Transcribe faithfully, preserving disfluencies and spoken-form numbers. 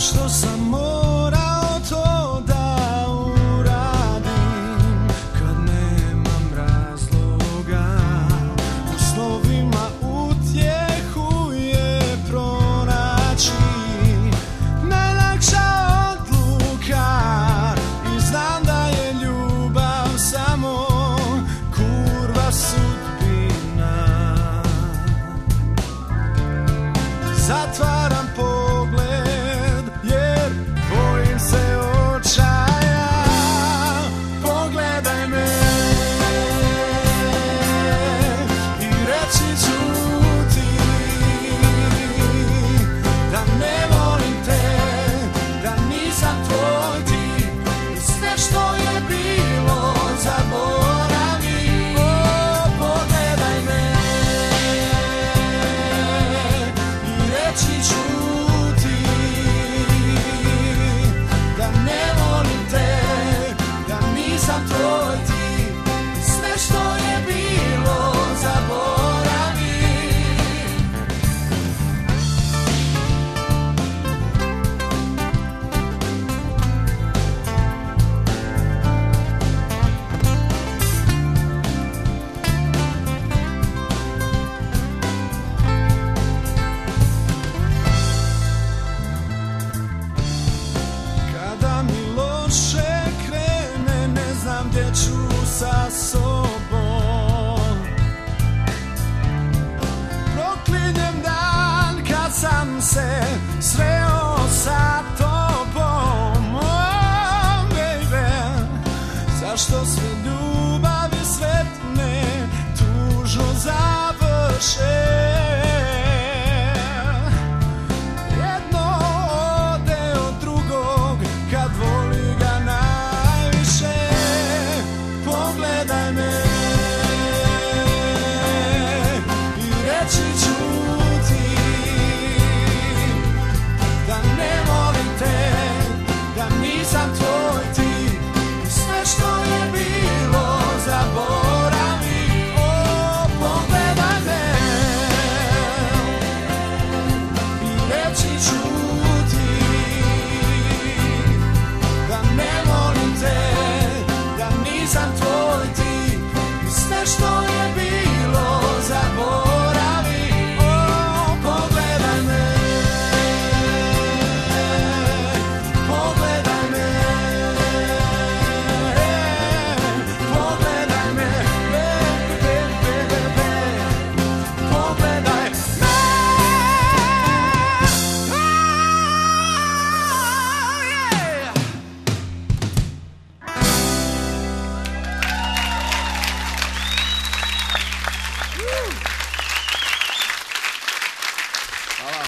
Zašto sam morao to da uradim kad nemam razloga? U snovima utjehu je pronaći najlakša odluka i znam da je ljubav samo kurva sudbina. Zatvaram pogled jer bojim se očaja. Pogledaj me i reći ću ti da ne volim te, da nisam tvoj tip i sve što je bilo zaboravi. O, pogledaj me i reći ću ti da ne volim te, da nisam tvoj tip i sve što je bilo zaboravi. Kada mi loše krene, ne znam gdje ću sa sobom. Proklinjem dan kad sam se sreo sa tobom. Oh, baby, zašto sve ljubavi sretne tužno završe? Jedno ode od drugog kad voli ga najviše. Pogledaj me i reći ću ti da ne volim te, da nisam tvoj tip i sve što je bilo zaboravi. O, pogledaj me i reći ću ti da ne volim te, da nisam tvoj tip i sve što je bilo zaboravi. O, pogledaj me, pogledaj me, pogledaj me, be, be, be, be, be. Pogledaj me. Oh, yeah.